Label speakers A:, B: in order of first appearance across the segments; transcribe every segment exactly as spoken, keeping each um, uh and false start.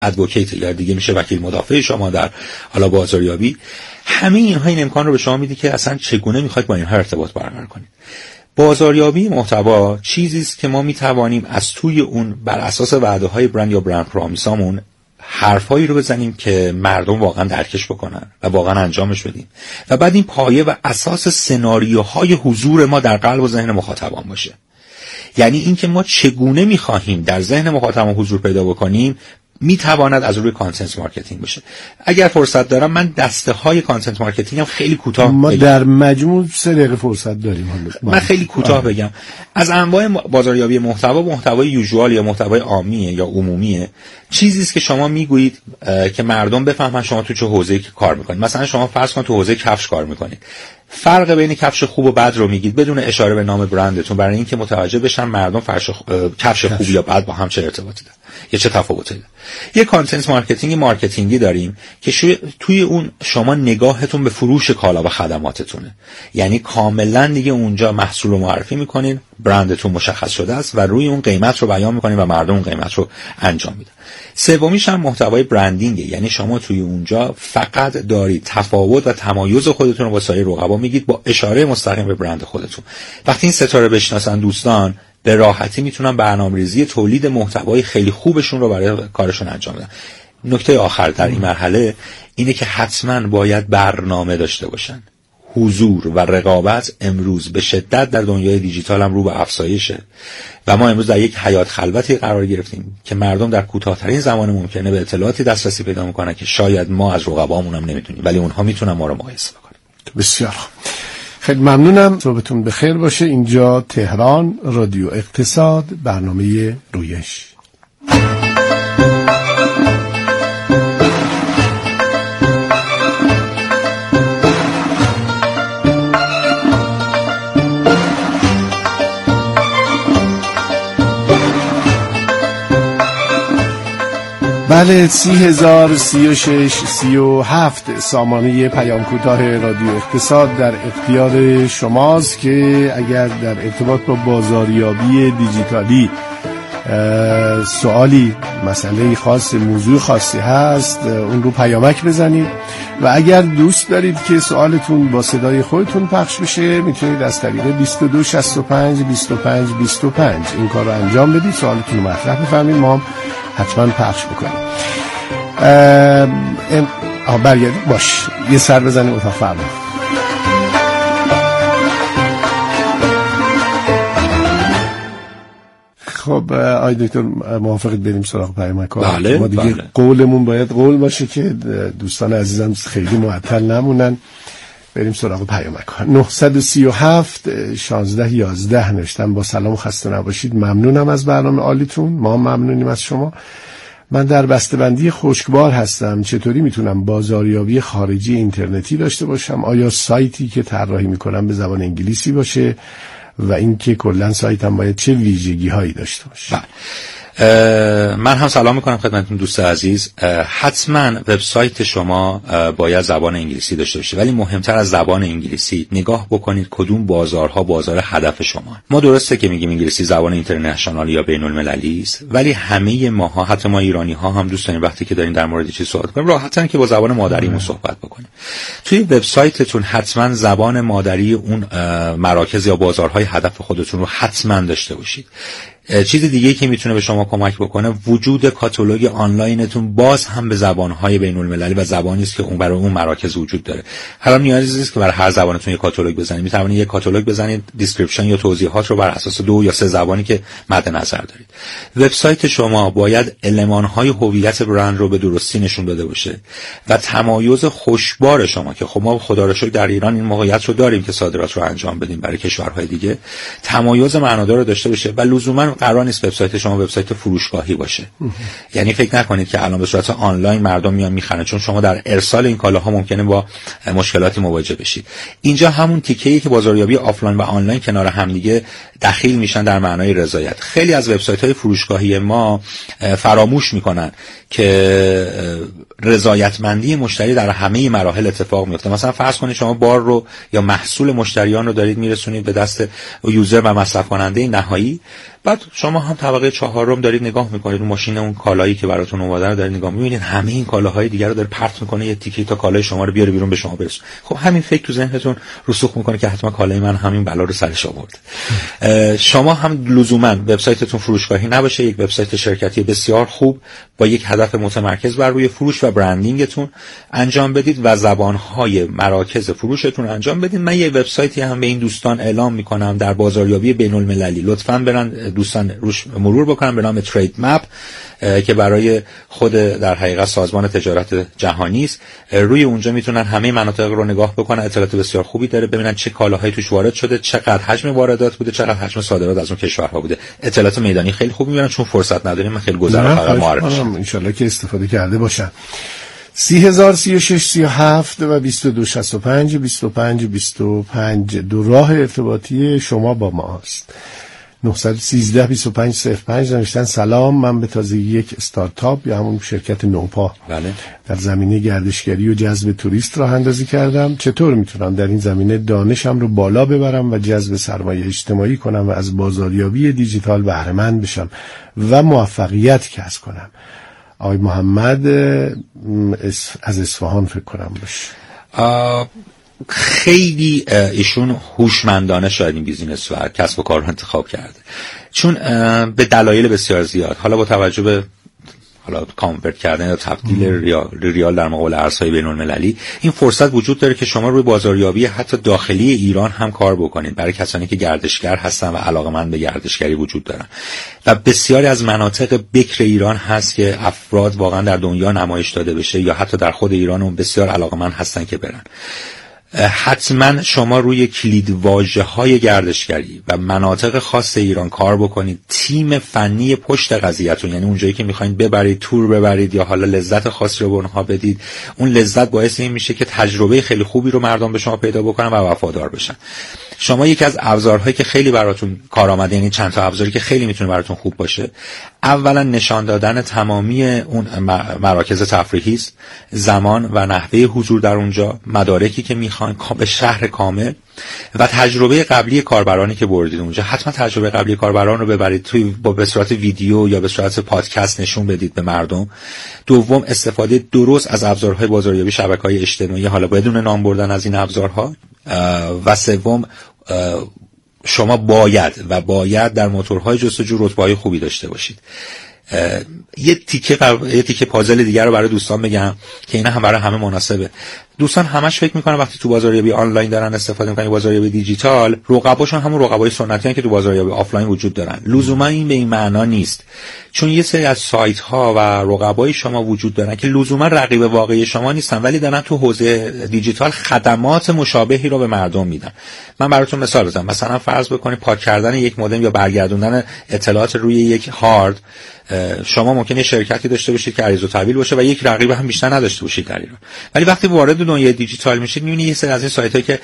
A: ادوکیت یا دیگه میشه وکیل مدافع شما در حالا بازاریابی. همه اینها این امکان رو به شما میده که اصلا چگونه میخواید با اینها ارتباط برقرار کنید. بازاریابی محتوا چیزی است که ما میتوانیم از توی اون بر اساس وعده‌های برند یا برند پرامیسامون حرفایی رو بزنیم که مردم واقعا درکش بکنن و واقعا انجامش بدیم و بعد این پایه و اساس سناریوهای حضور ما در قلب و ذهن مخاطبان باشه. یعنی اینکه ما چگونه میخواهیم در ذهن مخاطبان حضور پیدا بکنیم میتواند از روی کانتنت مارکتینگ باشه. اگر فرصت دارم من دسته های کانتنت مارکتینگ هم خیلی کوتاه
B: ما
A: بگم.
B: در مجموع سه دقیقه فرصت داریم.
A: من خیلی کوتاه آه. بگم از انواع بازاریابی محتوا، محتوای یوزوال یا محتوای عامیه یا عمومیه، چیزی است که شما میگویید که مردم بفهمن شما تو چه حوزه‌ای کار میکنید. مثلا شما فرض کن تو حوزه کفش کار میکنید، فرق بین کفش خوب و بد رو میگید بدون اشاره به نام برندتون، برای اینکه متوجه بشن مردم فرش خ... کفش خوب یا بد با هم چه ارتباطی داره یا چه تفاوتی داره. یه کانتنت مارکتینگ مارکتینگی داریم که شو... توی اون شما نگاهتون به فروش کالا و خدماتتونه، یعنی کاملا دیگه اونجا محصول رو معرفی میکنین، برندتون مشخص شده است و روی اون قیمت رو بیان میکنین و مردم اون قیمت رو انجام میدن. سومیش هم محتوای برندینگه، یعنی شما توی اونجا فقط دارید تفاوت و تمایز خودتون رو با سایر رقبا میگید با اشاره مستقیم به برند خودتون. وقتی این ستاره بشناسن دوستان به راحتی میتونن برنامه‌ریزی تولید محتوای خیلی خوبشون رو برای کارشون انجام بدن. نکته آخر در این مرحله اینه که حتما باید برنامه داشته باشن. حضور و رقابت امروز به شدت در دنیای دیجیتال هم رو به افزایشه و ما امروز در یک حیات خلوتی قرار گرفتیم که مردم در کوتاه‌ترین زمان ممکنه به اطلاعاتی دسترسی پیدا میکنن که شاید ما از رقبامون هم نمیتونیم، ولی اونها میتونن ما رو مقایسه کنن.
B: بسیار خیلی ممنونم. صبحتون بخیر باشه. اینجا تهران، رادیو اقتصاد، برنامه رویش. بله، سی هزار سی و شش سی و هفت سامانه پیام کوتاه رادیو اقتصاد در اختیار شماست که اگر در ارتباط با بازاریابی دیجیتالی سوالی، مسئله خاص، موضوع خاصی هست اون رو پیامک بزنید و اگر دوست دارید که سوالتون با صدای خودتون پخش بشه میتونید از طریق بیست و دو شصت و پنج بیست و پنج بیست و پنج این کار رو انجام بدید، سوالتون رو مطرح بفرمایید، ما هم حتما پخش بکنیم. آه برگردید، باش یه سر بزنیم اتاق فرمان. خب آی دکتر موافقید بریم سراغ پیامک ها؟
A: بله
B: ما دیگه
A: بله.
B: قولمون باید قول باشه که دوستان عزیزم خیلی معطل نمونن. بریم سراغ پیامک ها. نه سه هفت شانزده یازده نوشتم با سلام خسته نباشید، ممنونم از برنامه عالیتون. ما ممنونیم از شما. من در بسته‌بندی خشکبار هستم، چطوری میتونم بازاریابی خارجی اینترنتی داشته باشم؟ آیا سایتی که طراحی میکنم به زبان انگلیسی باشه و اینکه کلا سایتم باید چه ویژگی هایی داشته باشه؟
A: بله. من هم سلام میکنم خدمتتون دوست عزیز. حتما وبسایت شما باید زبان انگلیسی داشته باشه، ولی مهمتر از زبان انگلیسی نگاه بکنید کدوم بازارها بازار هدف شما. ما درسته که میگیم انگلیسی زبان اینترنشنال یا بین المللی است، ولی همه ماها، حتی ما ایرانی ها هم دوست داریم وقتی که داریم در مورد چیزی صحبت کنیم راحتن که با زبان مادریمون صحبت بکنیم. توی وبسایتتون حتما زبان مادری اون مراکز یا بازارهای هدف خودتون رو حتما داشته باشید. چیز دیگه‌ای که میتونه به شما کمک بکنه وجود کاتالوگ آنلاینتون باز هم به زبان‌های بین‌المللی و زبانی است که اون برای اون مراکز وجود داره. حالا نیازی نیست که برای هر زبانتون یک کاتالوگ بزنید، میتونید یک کاتالوگ بزنید، دیسکریپشن یا توضیحات رو بر اساس دو یا سه زبانی که مد نظر دارید. وبسایت شما باید المان‌های هویت برند رو به درستی نشون داده باشه و تمایز خوشبار شما که خب ما خدا رو شکر در ایران این موقعیت رو داریم که صادرات رو انجام بدیم برای کشورهای دیگه، تمایز معنادار رو داشته باشه و لزوما قرار نیست وبسایت شما وبسایت فروشگاهی باشه. یعنی فکر نکنید که الان به صورت آنلاین مردم میان میخرن، چون شما در ارسال این کالاها ممکنه با مشکلاتی مواجه بشید. اینجا همون تیکه‌ای که بازاریابی آفلاین و آنلاین کنار هم دیگه دخیل میشن در معنای رضایت. خیلی از وبسایت‌های فروشگاهی ما فراموش میکنن که رضایتمندی مشتری در همه مراحل اتفاق میفته. مثلا فرض کنید شما بار رو یا محصول مشتریان رو دارید میرسونید به دست یوزر و مصرف کننده نهایی، بعد شما هم طبقه چهارم دارید نگاه میکنید اون ماشین اون کالایی که براتون اومده رو دارید نگاه میبینید، همه این کالاهای دیگه رو داره پرت میکنه، یه تیکه تا کالای شما رو بیاره بیرون به شما برسونه. خب همین فکر تو ذهنتون رسوخ میکنه که حتما کالای من همین بلا رو سرش آورد. شما هم لزوما وبسایتتون فروشگاهی نباشه، یک وبسایت شرکتی بسیار خوب با یک هدف متمرکز بر روی فروش و برندینگتون انجام بدید و زبانهای مراکز فروشتون انجام بدید. من یه وبسایتی هم به این دوستان اعلام میکنم در بازاریابی بین‌المللی، لطفاً برن دوستان روش مرور بکنن، به نام ترید مپ که برای خود در حقیقت سازمان تجارت جهانی است. روی اونجا میتونن همه مناطق رو نگاه بکنن، اطلاعات بسیار خوبی داره، ببینن چه کالاهایی توش وارد شده، چقدر حجم واردات بوده، چقدر حجم صادرات از اون کشورها بوده. اطلاعات میدانی خیلی خوب میبینن. چون فرصت نداریم من خیلی گذرا فقط معرفی کنم،
B: ان شاءالله که استفاده کرده باشن. سی هزار سی و شش سی و هفت و بیست و دو شصت و پنج بیست و پنج بیست و پنج دو راه ارتباطی شما با ما است. نه یک سه بیست و پنج صفر پنج نوشتن سلام، من به تازگی یک استارتاپ یا همون شرکت نوپا
A: بله.
B: در زمینه گردشگری و جذب توریست راه اندازی کردم. چطور میتونم در این زمینه دانشم رو بالا ببرم و جذب سرمایه اجتماعی کنم و از بازاریابی دیجیتال بهره مند بشم و موفقیت کسب کنم؟ آقای محمد از اصفهان فکر کنم باشه.
A: خیلی ایشون هوشمندانه شاید این بیزینس و کسب و کار رو انتخاب کرده، چون به دلایل بسیار زیاد، حالا با توجه به حالا کانورت کردن یا تبدیل ریال, ریال در مقابل ارزهای بین‌المللی، این فرصت وجود داره که شما روی بازاریابی حتی داخلی ایران هم کار بکنید برای کسانی که گردشگر هستن و علاقه‌مند به گردشگری وجود دارن. و بسیاری از مناطق بکر ایران هست که افراد واقعا در دنیا نمایش داده بشه یا حتی در خود ایران هم بسیار علاقه‌مند هستن که برن. حتما شما روی کلیدواژه‌های گردشگری و مناطق خاص ایران کار بکنید. تیم فنی پشت قضیه‌تون، یعنی اونجایی که می‌خواید ببرید، تور ببرید یا حالا لذت خاصی رو به اونها بدید، اون لذت باعث این میشه که تجربه خیلی خوبی رو مردم به شما پیدا بکنن و وفادار بشن. شما یکی از ابزارهایی که خیلی براتون کارآمده، یعنی چند تا ابزاری که خیلی میتونه براتون خوب باشه، اولا نشان دادن تمامی اون مراکز تفریحی است، زمان و نحوه حضور در اونجا، مدارکی که میخواین به شهر کامل و تجربه قبلی کاربرانی که بردید اونجا. حتما تجربه قبلی کاربران رو ببرید توی با به صورت ویدیو یا به صورت پادکست نشون بدید به مردم. دوم، استفاده درست از ابزارهای بازاریابی شبکه‌های اجتماعی، حالا بدون نام بردن از این ابزارها. و سوم، شما باید و باید در موتورهای جستجو رتبه‌های خوبی داشته باشید. یه تیکه قبل... یه تیکه پازل دیگر رو برای دوستان بگم که اینا هم برای همه مناسبه. دوستان همش فکر میکنن وقتی تو بازاریابی آنلاین دارن استفاده میکنن، بازاریابی دیجیتال، رقباشون همون رقبای سنتی هستن که تو بازاریابی آفلاین وجود دارن. لزوما این به این معنا نیست، چون یه سری از سایت ها و رقبای شما وجود دارن که لزوما رقیب واقعی شما نیستن، ولی دارن تو حوزه دیجیتال خدمات مشابهی رو به مردم میدن. من براتون مثال بزنم. مثلا فرض بکنید پاک کردن یک مودم یا برگردوندن اطلاعات روی یک هارد، شما ممکنه شرکتی داشته باشید که عریض و تحویل باشه و یک رقیب هم بیشتر نداشته باشید در ایران، ولی وقتی وارد دنیای دیجیتال میشید میبینید یه سری از این سایت‌هایی که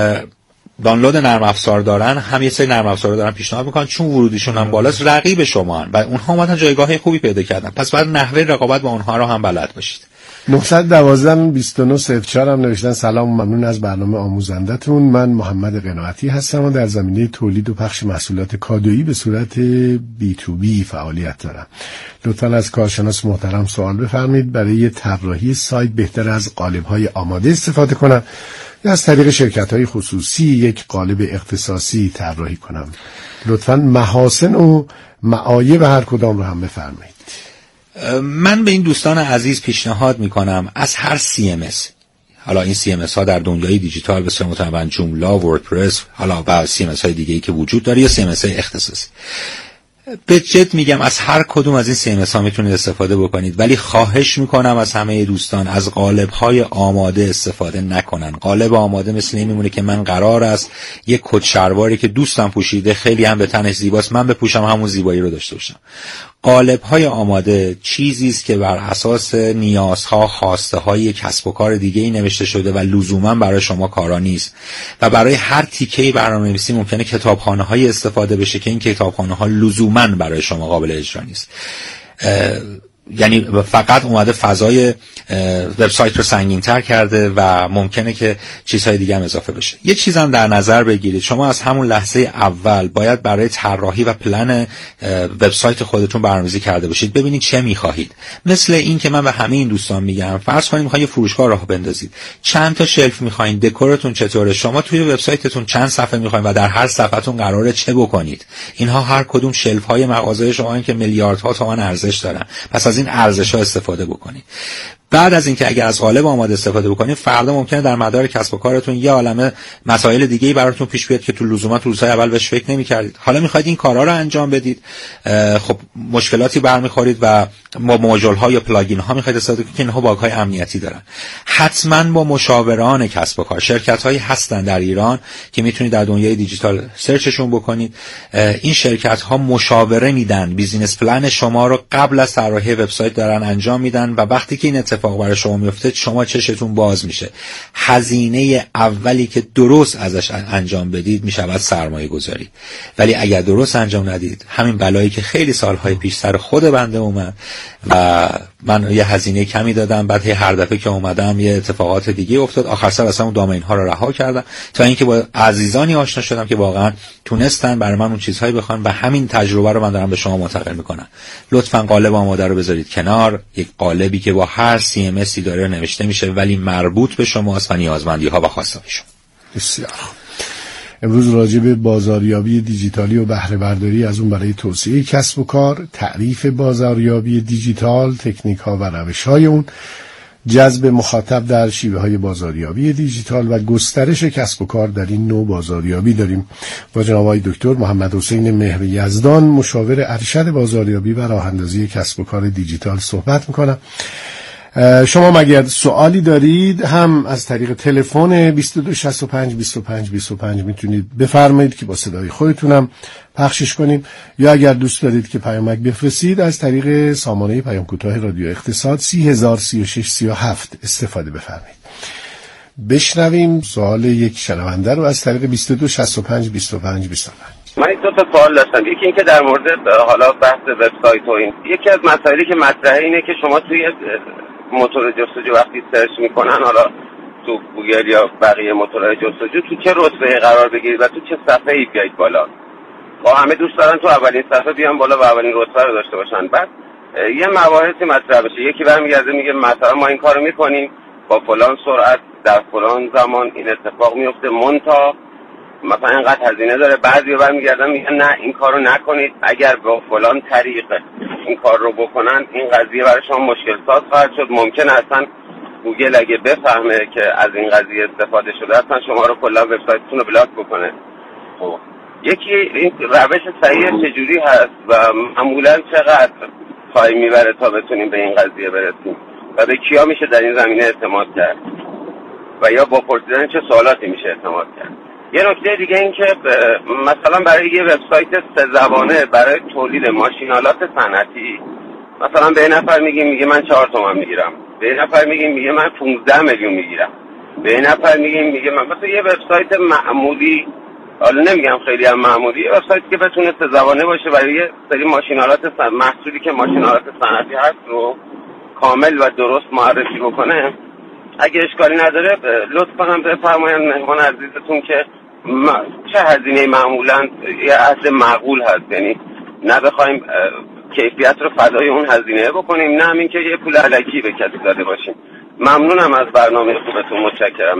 A: دانلود نرم افزار دارن هم یه سری نرم افزار دارن پیشنهاد میکنن، چون ورودیشون هم بالاست رقیب شما هن و اونها اومدن جایگاه خوبی پیدا کردن. پس باید نحوه رقابت با اونها رو هم بلد باشید.
B: نه یک دو بیست و نه صفر چهار هم نوشتن سلام، ممنون از برنامه آموزندتون. من محمد قناعتی هستم و در زمینه تولید و پخش محصولات کادویی به صورت بی تو بی فعالیت دارم. لطفاً از کارشناس محترم سوال بفرمایید برای طراحی سایت بهتر از قالب‌های آماده استفاده کنم یا از طریق شرکت‌های خصوصی یک قالب اختصاصی طراحی کنم؟ لطفاً محاسن و معایب هر کدام رو هم بفرمایید.
A: من به این دوستان عزیز پیشنهاد میکنم از هر سی ام اس، حالا این سی ام اس ها در دنیای دیجیتال به صورت متنوع، جوملا، وردپرس، حالا و سی ام اس های دیگه‌ای که وجود داره یا سی ام اس های اختصاصی، به جد میگم از هر کدوم از این سی ام اس ها میتونید استفاده بکنید، ولی خواهش میکنم از همه دوستان از قالب های آماده استفاده نکنن. قالب آماده مثل این میمونه که من قرار است یک کت شلواری که دوستم پوشیده خیلی هم به تنش زیباست من بپوشم همون زیبایی رو داشته باشم. قالب های آماده چیزی است که بر اساس نیازها، خواسته های کسب و کار دیگه ای نوشته شده و لزوما برای شما کارا نیست و برای هر تیکه برنامه‌نویسی ممکنه کتابخانه های استفاده بشه که این کتابخانه ها لزوما برای شما قابل اجرا نیست. یعنی فقط اومده فضای وبسایت رو سنگین‌تر کرده و ممکنه که چیزهای دیگه هم اضافه بشه. یه چیزم در نظر بگیرید، شما از همون لحظه اول باید برای طراحی و پلن وبسایت خودتون برنامه‌ریزی کرده باشید، ببینید چه می‌خواهید. مثل این که من به همه این دوستان میگم، فرض کنید می‌خواید یه فروشگاه راه بندازید، چند تا شلف می‌خواید، دکورتون چطوره، شما توی وبسایتتون چند صفحه می‌خواید و در هر صفحه‌تون قراره چه بکنید. اینها هر کدوم شلف‌های مغازه شما که میلیاردها تومان ارزش دارن، پس از این ارزش‌ها استفاده بکنید. بعد از اینکه اگر از قالب آماده استفاده بکنید، فردا ممکنه در مدار کسب و کارتون یه عالمه مسائل دیگه‌ای براتون پیش بیاد که تو لزوما روزهای اول بهش فکر نمی‌کردید. حالا می‌خواید این کارا رو انجام بدید، خب مشکلاتی برمی‌خورید و با ماژول‌ها یا پلاگین‌ها می‌خواید استفاده کنید که اینها باگ‌های امنیتی دارن. حتماً با مشاوران کسب و کار، شرکت‌هایی هستن در ایران که می‌تونید در دنیای دیجیتال سرچشون بکنید. این شرکت‌ها مشاوره میدن، بیزینس پلن شما رو قبل از طراحی وبسایت دارن انجام میدن و وقتی که این اتفاق برای شما میفته شما چشتون باز میشه. هزینه اولی که درست ازش انجام بدید میشود سرمایه گذاری، ولی اگر درست انجام ندید همین بلایی که خیلی سالهای پیش سر خود بنده اومد و من یه هزینه کمی دادم، بعد هر دفعه که اومدم یه اتفاقات دیگه افتاد، آخر سر اصلا اون دامین ها رو رها کردم تا اینکه با عزیزانی آشنا شدم که واقعا تونستن برای من اون چیزهایی بخوان و همین تجربه رو من دارم به شما منتقل میکنم. لطفاً قالب آماده رو بذارید کنار، یک قالبی که با هر سی ام اس داره نوشته میشه ولی مربوط به شماست و نیازمندی ها و خواسته های شما.
B: بسیار. امروز راجع به بازاریابی دیجیتالی و بهره برداری از اون برای توسعه کسب و کار، تعریف بازاریابی دیجیتال، تکنیک ها و روش های اون، جذب مخاطب در شیوه های بازاریابی دیجیتال و گسترش کسب و کار در این نوع بازاریابی داریم با جناب آقای دکتر محمد حسین مهر یزدان، مشاور ارشد بازاریابی و راه اندازی کسب و کار دیجیتال صحبت میکنم. شما مگر سوالی دارید هم از طریق تلفن بیست و دو شصت و پنج بیست و پنج بیست و پنج میتونید بفرمایید که با صدای خودتونم پخشش کنیم، یا اگر دوست دارید که پیامک بفرستید از طریق سامانه پیام کوتاه رادیو اقتصاد سی هزار سی و شش سی و هفت استفاده بفرمایید. بشنویم سوال یک شنونده رو از طریق بیست و دو شصت و پنج بیست و پنج بیست و پنج.
C: من این دو تا سوال داشتم. یکی این که در مورد حالا بحث وبسایت و این، یکی از مسائلی که مطرحه اینه که شما توی موتور جستجو وقتی سرچ میکنن، حالا تو گوگل یا بقیه موتورهای جستجو، تو چه رتبه‌ای قرار بگیرید و تو چه صفحه‌ای بیاید بالا. با همه دوست دارن تو اولین صفحه بیان بالا و اولین رتبه رو داشته باشن. بعد یه مباحثی مطرح بشه، یکی برمیگرده میگه مثلا ما این کارو میکنیم با فلان سرعت در فلان زمان این اتفاق میفته مونتا مثلا اینقدر هزینه داره. بعضی برمیگردن میگن نه این کارو نکنید، اگر با فلان طریق این کار رو بکنن این قضیه برای شما مشکل ساز خواهد شد. ممکنه اصلا گوگل اگه بفهمه که از این قضیه استفاده شده اصلا شما رو کلا وبسایتتون رو بلاک بکنه. خب یکی این روش صحیح چجوری هست و معمولا چقدر تایم میبره تا بتونیم به این قضیه برسیم و به کیا میشه در این زمینه اعتماد کرد و یا با پرسیدن چه سوالاتی میشه اعتماد کرد. یه نکته دیگه این که مثلا برای یه وبسایت سه زبانه برای تولید ماشینالات صنعتی مثلا به نفر میگیم میگه من چهار تومن میگیرم، به نفر میگیم میگه من پانزده میلیون میگیرم، به نفر میگیم میگه من مثلا یه وبسایت معمولی، حالا نمیگم خیلی هم معمولی، یه وبسایتی که بتونه سه زبانه باشه برای یه سری ماشینالات محصولی که ماشینالات صنعتی هست رو کامل و درست معرفی بکنه. اگه اشکالی نداره لطفا هم بفرمایید مهمان عزیزتون که چه هزینه معمولا یه اصل معقول هست، یعنی نه بخوایم کیفیت رو فدای اون هزینه بکنیم، نه همین که یه پول الکی به کسی داده باشیم. ممنونم از برنامه خوبتون، متشکرم.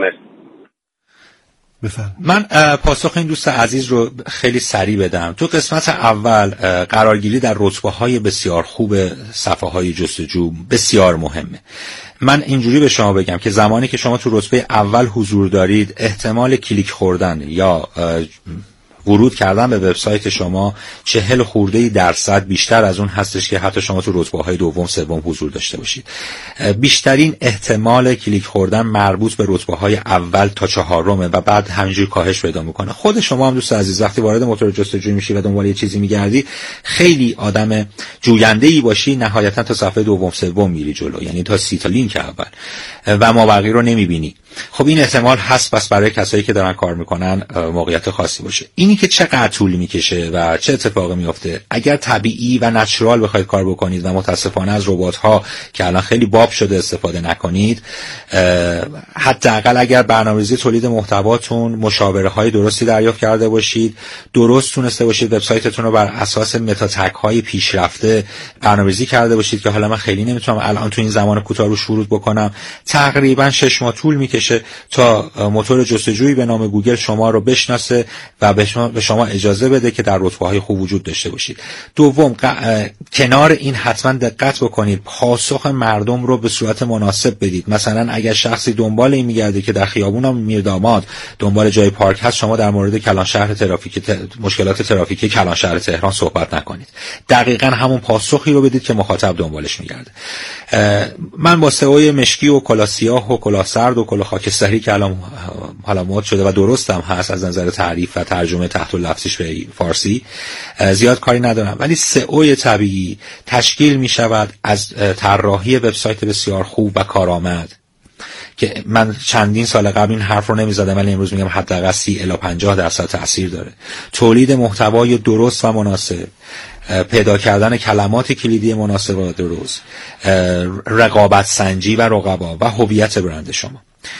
B: بفرم.
A: من پاسخ این دوست عزیز رو خیلی سریع بدم. تو قسمت اول قرارگیری در رتبه‌های بسیار خوب صفحه‌های جستجو بسیار مهمه. من اینجوری به شما بگم که زمانی که شما تو رتبه اول حضور دارید، احتمال کلیک خوردن یا ورود کردن به وبسایت شما چهل خورده درصد بیشتر از اون هستش که حتی شما تو رتبه‌های دوم سوم حضور داشته باشید. بیشترین احتمال کلیک خوردن مربوط به رتبه‌های اول تا چهارمه و بعد همینجوری کاهش پیدا میکنه. خود شما هم دوست عزیز وقتی وارد موتور جستجو میشی و دنبال یه چیزی میگردی، خیلی آدم جوینده‌ای باشی، نهایتا تا صفحه دوم سوم میری جلو، یعنی تا سی تا لینک اول و ما بقیه رو نمیبینی. خب این احتمال هست بس برای کسایی که دارن کار میکنن موقعیت خاصی باشه. اینی که چقدر طول میکشه و چه اتفاقی میفته اگر طبیعی و نچرال بخواید کار بکنید و متاسفانه از ربات ها که الان خیلی باب شده استفاده نکنید، حداقل اگر برنامه‌ریزی تولید محتواتون مشاوره های درستی دریافت کرده باشید، درست تونسته باشید وبسایتتون رو بر اساس متا تگ های پیشرفته برنامه‌ریزی کرده باشید که حالا من خیلی نمیتونم الان تو این زمان کوتاه روش ورود بکنم. تقریبا شش ماه طول میکشه تا موتور جستجویی به نام گوگل شما رو بشناسه و به شما, به شما اجازه بده که در رتبه‌های خوب وجود داشته باشید. دوم، کنار این حتما دقت بکنید پاسخ مردم رو به صورت مناسب بدید. مثلا اگر شخصی دنبال این میگرده که در خیابون میرداماد دنبال جای پارک هست، شما در مورد کلان شهر ترافیک ت... مشکلات ترافیکی کلان شهر تهران صحبت نکنید. دقیقاً همون پاسخی رو بدید که مخاطب دنبالش میگرده. من با سئو مشکی و کلاه سیاه و کلاه سرد و کلاه خاکستری که الان حالا مد شده و درستم هست از نظر تعریف و ترجمه تحت لفظش به فارسی زیاد کاری ندارم، ولی سئو طبیعی تشکیل می شود از طراحی وبسایت بسیار خوب و کارآمد که من چندین سال قبل این حرف رو نمی‌زدم ولی امروز میگم حداقل سی الی پنجاه درصد تأثیر داره. تولید محتوای درست و مناسب، پیدا کردن کلمات کلیدی مناسب و درست، رقابت سنجی و رقبا و هویت برند شما.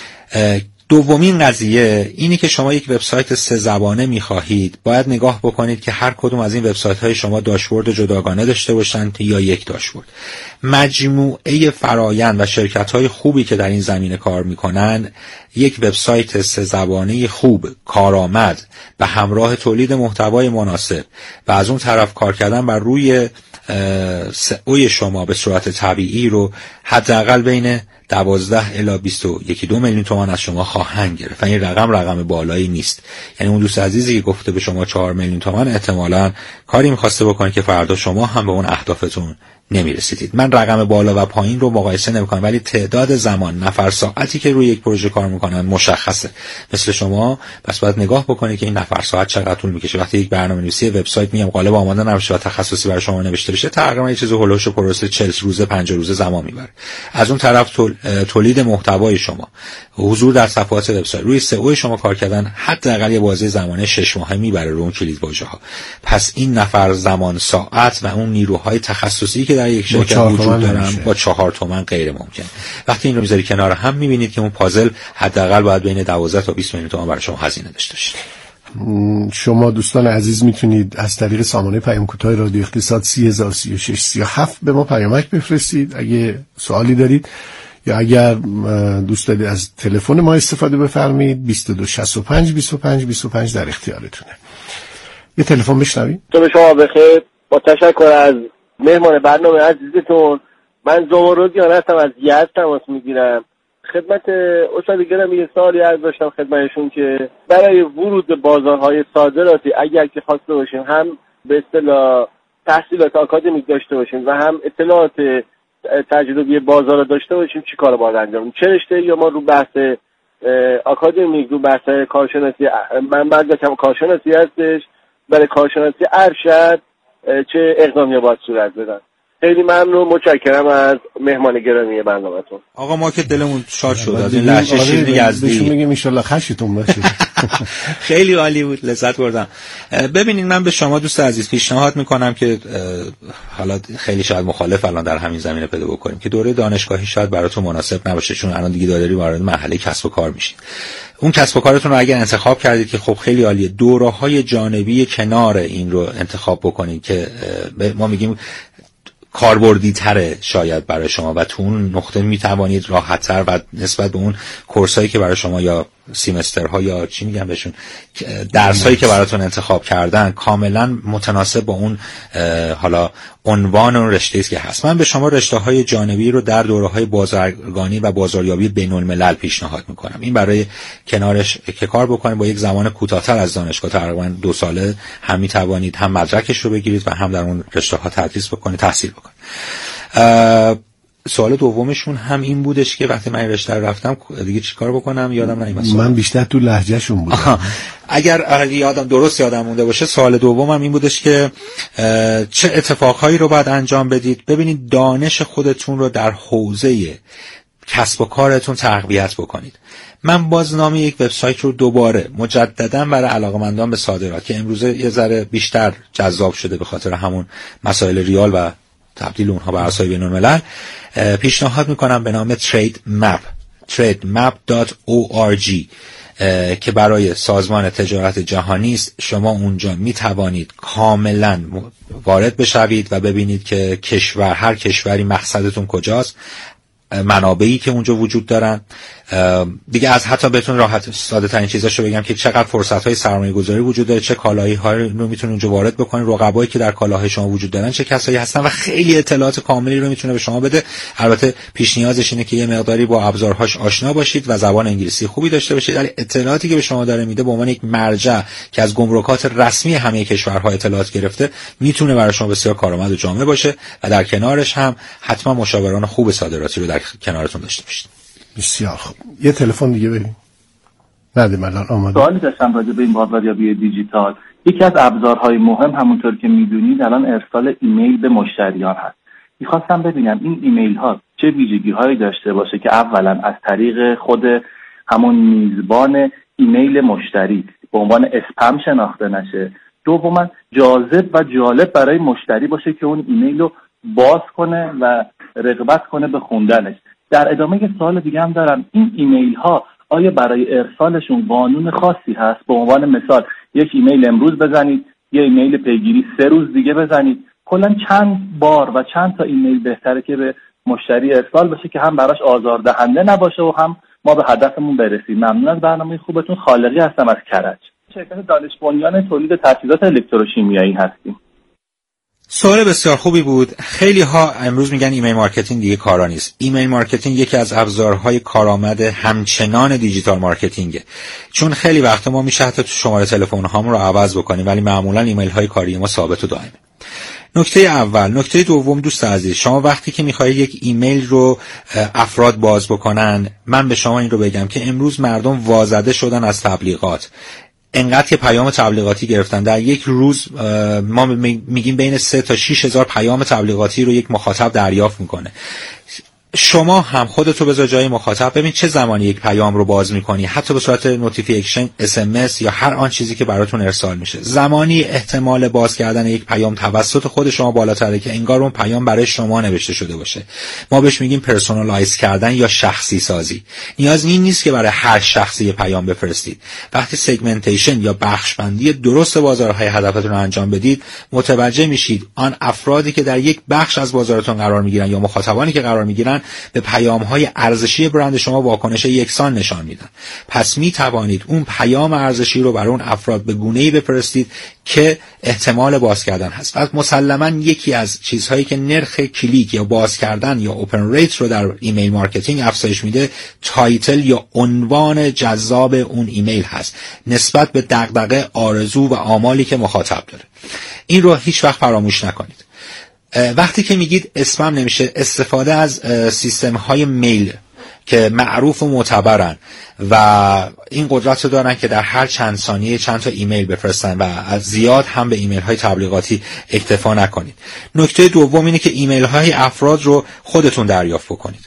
A: دومین قضیه اینی که شما یک وبسایت سه زبانه می‌خواهید، باید نگاه بکنید که هر کدوم از این وبسایت‌های شما داشبورد جداگانه داشته باشند یا یک داشبورد. مجموعه فرایند و شرکت‌های خوبی که در این زمینه کار می‌کنن، یک وبسایت سه زبانه خوب، کارآمد به همراه تولید محتوای مناسب و از اون طرف کار کردن بر روی سئو شما به صورت طبیعی رو حداقل بین دوازده الی بیست و یک دو میلیون تومان از شما خواهند گرفت. این رقم رقم بالایی نیست. یعنی اون دوست عزیزی که گفته به شما چهار میلیون تومان احتمالاً کاری می‌خواسته بکنه که فردا شما هم به اون اهدافتون نمی‌رسیدید. من رقم بالا و پایین رو مقایسه نمی‌کنم، ولی تعداد زمان، نفر ساعتی که روی یک پروژه کار می‌کنن مشخصه. مثل شما پس باید نگاه بکنید که این نفر ساعت چقدر طول می‌کشه. وقتی یک برنامه‌نویسی وبسایت میگم قالب آماده نباشه و تخصصی برای شما نوشته بشه، تقریبا یه چیز هولوش پروسه چهل روزه پنجاه روزه زمان می‌بره. از اون طرف تولید محتوای شما، حضور در صفحات وبسایت، روی سئو شما کار کردن حداقل یه بازه زمانه شش ماهه می‌بره رو اون کلید واژه‌ها. پس این نفر زمان ساعت و اون نیروهای تخصصی که در یک شرکت وجود دارن با چهار تومن غیر ممکن. وقتی این رو میذاری کنار هم میبینید که اون پازل حداقل باید بین دوازده تا بیست میلیون تومان برای شما هزینه داشته باشه.
B: شما دوستان عزیز میتونید از طریق سامانه پیام کوتاه رادیو اقتصاد سه هزار و سی و شش سی و هفت به ما پیامک بفرستید اگه سوالی دارید، یا اگر دوست دارید از تلفن ما استفاده بفرمایید بیست و دو شصت و پنج بیست و پنج بیست و پنج در اختیارتونه. یه تلفن بشنوید.
D: تو شما بخیر. با تشکر از مهمان برنامه عزیزتون. من زمردیان هستم، از یزد تماس میگیرم. خدمت استاد گرامی یه سوالی عرض داشتم خدمتشون که برای ورود به بازارهای صادراتی اگر که خواسته باشیم هم به اصطلاح تحصیلات آکادمیک داشته باشیم و هم اطلاعات تجربی بازار داشته باشیم چی کار باید انجام بدیم؟ چه رشته یا ما رو بحث آکادمیک، رو بحث کارشناسی، من مدرکم کارشناسی هستش، برای کارشناسی ارشد چه اقدامی باید صورت بدن؟ خیلی ممنون، متشکرم از مهمان گرامی برنامه‌تون.
A: آقا ما که دلمون شاد شد از این لحظه شیرین یزدی.
B: بهشون میگم ان شاءالله خشیتون باشه.
A: خیلی عالی بود، لذت بردم. ببینید من به شما دوست عزیز پیشنهاد میکنم که حالا خیلی شاید مخالف الان در همین زمینه پیدا بکنیم که دوره دانشگاهی شاید براتون مناسب نباشه، چون الان دیگه داری وارد مرحله کسب و کار میشید. اون کسب و کارتون رو اگر انتخاب کردید که خب خیلی عالیه، دوره‌های جانبی کنار این رو انتخاب بکنید که ما میگیم کاربردی تره شاید برای شما و تو اون نقطه میتوانید راحت‌تر و نسبت به اون کورسایی که برای شما یا سیمسترها یا چی میگم بهشون درسایی که براتون انتخاب کردن کاملا متناسب با اون حالا عنوان اون رشته‌ای که هست. من به شما رشته‌های جانبی رو در دوره‌های بازرگانی و بازاریابی بین‌الملل پیشنهاد میکنم. این برای کنارش که کار بکنید با یک زمان کوتاه‌تر از دانشگاه، تقریبا دو ساله، هم میتوانید هم مدرکش رو بگیرید و هم در اون رشته‌ها تدریس بکنید، تحصیل بکنید. سوال دومشون هم این بودش که وقتی من رشته رفتم دیگه چیکار بکنم یادم نمیاد.
B: من بیشتر تو لهجهشون بودم.
A: اگر یادم درست یادم مونده باشه سوال دومم این بودش که چه اتفاقهایی رو باید انجام بدید. ببینید دانش خودتون رو در حوزه کسب و کارتون تقویت بکنید. من بازنامه یک وبسایت رو دوباره مجددا برای علاقه‌مندان به صادرات که امروزه یه ذره بیشتر جذاب شده به خاطر همون مسائل ریال و تبدیل اونها به ارزهای بین‌الملل پیشنهاد میکنم به نام ترید مپ ترید مپ دات او آر جی که برای سازمان تجارت جهانی است. شما اونجا می توانید کاملا وارد بشوید و ببینید که کشور هر کشوری مقصدتون کجاست، منابعی که اونجا وجود دارن. دیگه از حتی بهتون راحت ساده ترین چیزاشو بگم که چقدر فرصت های سرمایه گذاری وجود داره، چه کالاهایی ها رو میتونید اونجا وارد بکنید، رقبایی که در کالاهای شما وجود دارن چه کسایی هستن و خیلی اطلاعات کاملی رو میتونه به شما بده. البته پیش نیازش اینه که یه مقداری با ابزارهاش آشنا باشید و زبان انگلیسی خوبی داشته باشید، ولی اطلاعاتی که به شما داره میده به عنوان یک مرجع که از گمرکات رسمی همه کشورها اطلاعات گرفته میتونه برای شما بسیار کارآمد و جامع باشه و در کنارش هم حتما مشاوران خوب صادراتی رو در کنارتون داشته باشید.
B: بسیار خوب. یه تلفن دیگه بریم. بعد من آماده.
E: سوالی داشتم راجع به این بازاریابی دیجیتال. یکی از ابزارهای مهم همونطور که میدونید الان ارسال ایمیل به مشتریان هست. میخواستم ببینم این ایمیل ها چه ویژگی هایی داشته باشه که اولا از طریق خود همون میزبان ایمیل مشتری به عنوان اسپم شناخته نشه، دوما جاذب و جالب برای مشتری باشه که اون ایمیل رو باز کنه و رغبت کنه به خوندنش. در ادامه یه سوال دیگه هم دارم، این ایمیل ها آیا برای ارسالشون قانون خاصی هست؟ به عنوان مثال یک ایمیل امروز بزنید، یه ایمیل پیگیری سه روز دیگه بزنید. کلا چند بار و چند تا ایمیل بهتره که به مشتری ارسال بشه که هم براش آزاردهنده نباشه و هم ما به هدفمون برسیم؟ ممنون از برنامه خوبتون. خالقی هستم از کرج. شرکت دانش بنیان تولید تجهیزات الکتروشیمیایی هستیم.
A: سوال بسیار خوبی بود. خیلی ها امروز میگن ایمیل مارکتینگ دیگه کارا نیست. ایمیل مارکتینگ یکی از ابزارهای کارآمد همچنان دیجیتال مارکتینگه، چون خیلی وقت ما میشه حتی تو شماره تلفن هامون رو عوض بکنیم ولی معمولا ایمیل های کاری ما ثابت و دائمه. نکته اول. نکته دوم دوست عزیز، شما وقتی که میخواهید یک ایمیل رو افراد باز بکنن، من به شما این رو بگم که امروز مردم وازده شدن از تبلیغات. انقدر که پیام تبلیغاتی گرفتن در یک روز، ما میگیم بین سه تا شش هزار پیام تبلیغاتی رو یک مخاطب دریافت میکنه. شما هم خودتو بذار جای مخاطب، ببین چه زمانی یک پیام رو باز میکنی، حتی به صورت نوتیفیکیشن، اس ام اس یا هر آن چیزی که براتون ارسال میشه. زمانی احتمال باز کردن یک پیام توسط خود شما بالاتره که انگار اون پیام برای شما نوشته شده باشه. ما بهش میگیم پرسونالایز کردن یا شخصی سازی. نیاز این نیست که برای هر شخصی پیام بفرستید. وقتی سگمنتیشن یا بخشبندی درست بازارهای هدفتون رو انجام بدید، متوجه میشید آن افرادی که در یک بخش از بازارتون قرار میگیرن یا مخاطبانی که قرار میگیرن به پیام‌های ارزشی برند شما واکنش یکسان نشان میدن. پس می توانید اون پیام ارزشی رو برای اون افراد به گونه‌ای بفرستید که احتمال باز کردن هست. پس مسلماً یکی از چیزهایی که نرخ کلیک یا باز کردن یا اوپن ریت رو در ایمیل مارکتینگ افزایش میده، تایتل یا عنوان جذاب اون ایمیل هست نسبت به دغدغه، آرزو و آمالی که مخاطب داره. این رو هیچ وقت فراموش نکنید. وقتی که میگید اسپم نمیشه، استفاده از سیستم های میل که معروف و معتبرن و این قدرت رو دارن که در هر چند ثانیه چند تا ایمیل بفرستن و از زیاد هم به ایمیل های تبلیغاتی اکتفا نکنید. نکته دوم اینه که ایمیل های افراد رو خودتون دریافت بکنید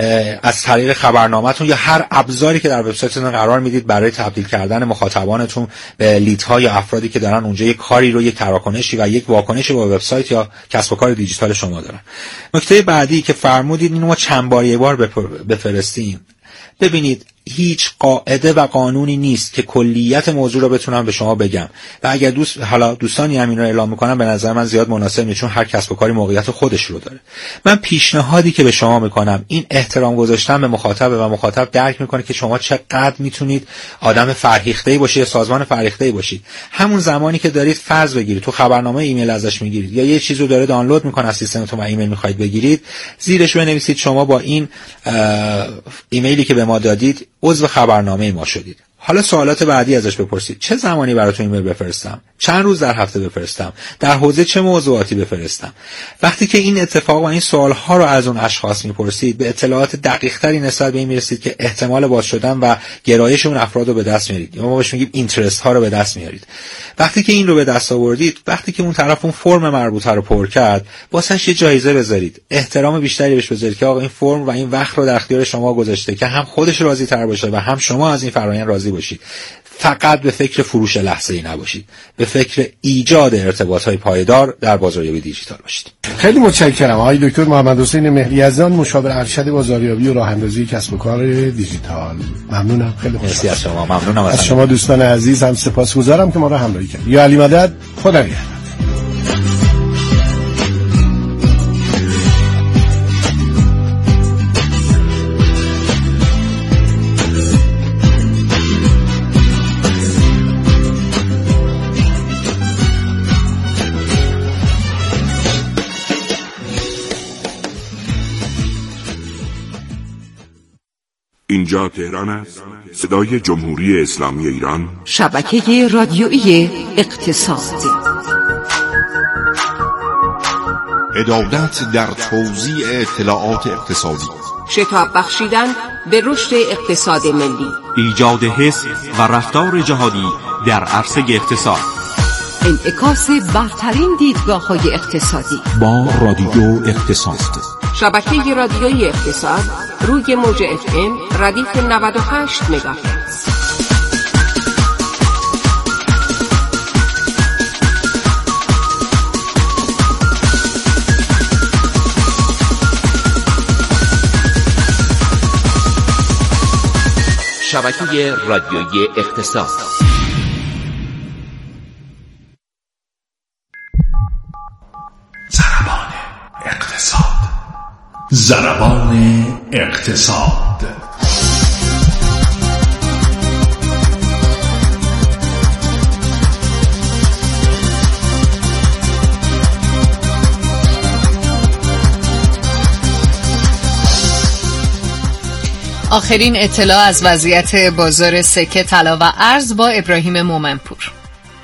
A: از طریق خبرنامه‌تون یا هر ابزاری که در وبسایتتون قرار میدید برای تبدیل کردن مخاطبانتون به لیدها یا افرادی که دارن اونجا یک کاری رو، یک تراکنشی و یک واکنشی با وبسایت یا کسب و کار دیجیتال شما دارن. نکته بعدی که فرمودید اینو ما چند بار یه بار بفرستیم. ببینید هیچ قاعده و قانونی نیست که کلیت موضوع رو بتونم به شما بگم و اگر دوست حالا دوستانی همین رو اعلام میکنن به نظر من زیاد مناسب نیست، چون هر کسب و کاری موقعیت خودش رو داره. من پیشنهادی که به شما میکنم این احترام گذاشتن به مخاطب و مخاطب درک میکنه که شما چقدر میتونید آدم فرهیخته‌ای باشید یا سازمان فرهیخته‌ای باشید. همون زمانی که دارید فرض بگیرید تو خبرنامه ایمیل ازش میگیرید یا یه چیزی رو داره دانلود میکنه از سیستمتون و ایمیل میخواید بگیرید، زیرش بنویسید شما با این ایمیلی که به ما دادید عضو خبرنامه ما شدید. حالا سوالات بعدی ازش بپرسید. چه زمانی براتون ایمیل بفرستم؟ چند روز در هفته بفرستم؟ در حوزه چه موضوعاتی بفرستم؟ وقتی که این اتفاق و این سوال‌ها رو از اون اشخاص میپرسید، به اطلاعات دقیق‌تری نسبت به این میرسید که احتمال باز شدن و گرایش اون افراد رو به دست میارید. یا ما بهش میگیم اینترست ها رو به دست میارید. وقتی که این رو به دست آوردید، وقتی که اون طرف اون فرم مربوطه رو پر کرد، واسش یه جایزه بذارید. احترام بیشتری بهش بذارید که آقا این فرم و این وقت رو در اختیار شما گذاشته که هم خودش راضی تر باشه و هم شما از این فرآیند راضی باشید. فقط به فکر فروش لحظه‌ای نباشید، به فکر ایجاد ارتباط‌های پایدار در بازاریابی دیجیتال باشید.
B: خیلی متشکرم آقای دکتر محمد حسین مهریزان، مشاور ارشد بازاریابی و راه‌اندازی کسب و کار دیجیتال. ممنونم. خیلی
A: مرسی از شما. ممنونم
B: از شما دوستان عزیز، هم سپاسگزارم که ما را همراهی کردید. یا علی مدد، خدا نگهدار.
F: اینجا تهران است، صدای جمهوری اسلامی ایران،
G: شبکه رادیویی اقتصاد.
H: عدالت در توزیع اطلاعات اقتصادی،
G: شتاب بخشیدن به رشد اقتصاد ملی،
I: ایجاد حس و رفتار جهادی در عرصه اقتصاد،
G: انعکاس برترین دیدگاه‌های اقتصادی
I: با رادیو اقتصاد.
G: شبکه رادیویی اقتصاد روی موج اف ام ردیف نود و هشت مگاهرتز.
J: شبکه رادیویی اقتصاد.
H: ضربان اقتصاد. ضربان اقتصاد.
K: آخرین اطلاع از وضعیت بازار سکه طلا و ارز با ابراهیم مومنپور.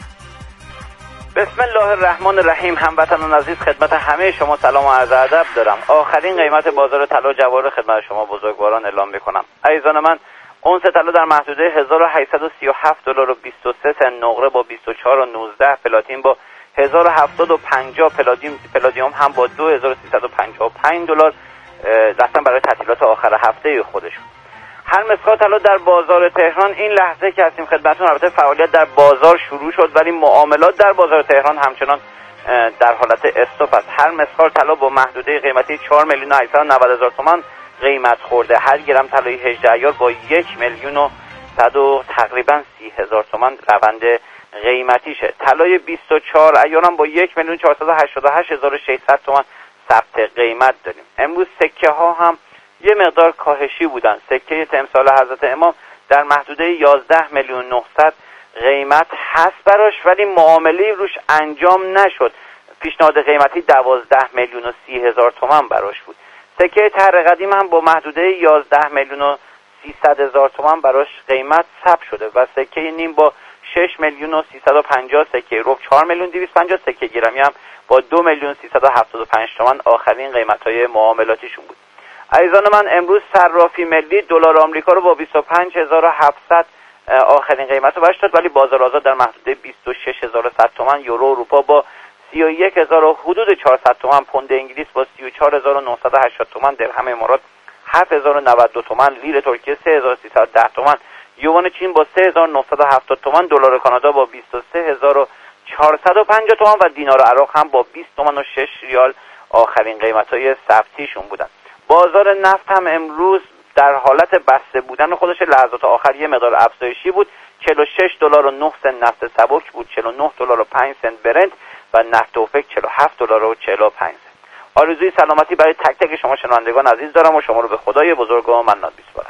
L: بسم الله الرحمن الرحیم. هموطنان عزیز، خدمت همه شما سلام و عرض ادب دارم. آخرین قیمت بازار طلا جواهر خدمت شما بزرگواران اعلام میکنم. عزیزان من، اونس طلا در محدوده هزار و هشتصد و سی و هفت دلار و بیست و سه سنت، نقره با بیست و چهار و نوزده، پلاتین با هزار و هفتاد و پنجاه، پلادیوم پلادیوم هم با دو هزار و سیصد و پنجاه و پنج دلار رفتن برای تعطیلات آخر هفته خودشون. هر مسقال طلا در بازار تهران این لحظه که هستیم خدمتتون، البته فعالیت در بازار شروع شد ولی معاملات در بازار تهران همچنان در حالت استاپ است. هر مسقال طلا با محدوده قیمتی چهار میلیون و هشتصد و نود هزار تومان قیمت خورده. هر گرم طلای هجده ایار با یک میلیون و صد و تقریبا سی هزار تومان روند قیمتیشه. طلای بیست و چهار ایار هم با یک میلیون چهارصد و هشتاد و هشت هزار و ششصد تومان ثبت قیمت داریم. امروز سکه ها هم یه مقدار کاهشی بودن. سکه تمثال حضرت امام در محدوده یازده میلیون و نهصد قیمت هست براش، ولی معامله روش انجام نشد. پیشنهاد قیمتی دوازده میلیون و سی هزار تومان براش بود. سکه طرح قدیم هم با محدوده یازده میلیون و سیصد هزار تومان براش قیمت ثبت شده و سکه نیم با شش میلیون و سیصد و پنجاه، سکه ربع چهار میلیون و دویست و پنجاه، سکه گرمی هم با دو میلیون و سیصد و هفتاد و پنج تومان آخرین قیمت‌های معاملاتیشون بود. عزیزان من، امروز صرافی ملی دلار آمریکا رو با بیست و پنج هزار و هفتصد آخرین قیمت رو برش داد، ولی بازار آزاد در محدوده بیست و شش هزار و صد تومان. یورو اروپا با سی و یک هزار و حدود چهارصد تومان، پوند انگلیس با سی و چهار هزار و نهصد و هشتاد تومان، درهم امارات هفت هزار و نود و دو تومان، لیر ترکیه سه هزار و سیصد و ده تومان، یوان چین با سه هزار و نهصد و هفتاد تومان، دلار کانادا با بیست و سه هزار و چهارصد و پنجاه تومان و دینار عراق هم با بیست تومان و شش ریال آخرین قیمت‌های ثبتیشون بودن. بازار نفت هم امروز در حالت بسته بودن خودش لحظات آخر یه مقدار افزایشی بود. چهل و شش دلار و نه سنت نفت سبک بود، چهل و نه دلار و پنج سنت برنت و نفت اوپک چهل و هفت دلار و چهل و پنج سنت. آرزوی سلامتی برای تک تک شما شنوندگان عزیز دارم و شما رو به خدای بزرگ و منان میسپارم.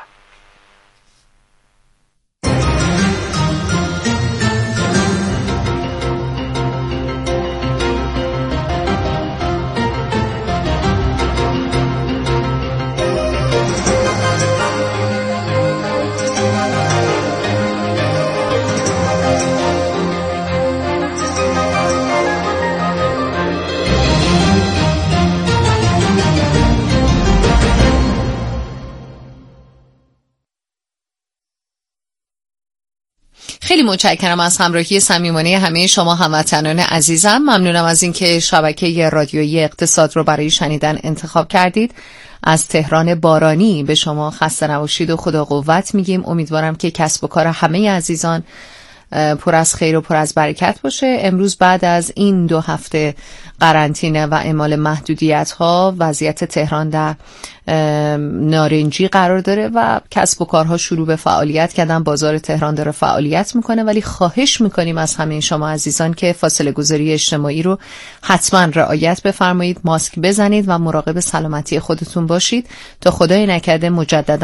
K: خیلی متشکرم از همراهی صمیمانه همه شما هموطنان عزیزم. ممنونم از اینکه شبکه رادیویی اقتصاد رو برای شنیدن انتخاب کردید. از تهران بارانی به شما خسته نباشید و خدا قوت میگیم. امیدوارم که کسب و کار همه عزیزان پر از خیر و پر از برکت باشه. امروز بعد از این دو هفته قرنطینه و اعمال محدودیت ها وضعیت تهران در نارنجی قرار داره و کسب و کارها شروع به فعالیت کردن. بازار تهران داره فعالیت میکنه، ولی خواهش میکنیم از همه شما عزیزان که فاصله گذاری اجتماعی رو حتما رعایت بفرمایید، ماسک بزنید و مراقب سلامتی خودتون باشید تا خدای نکرده مجددا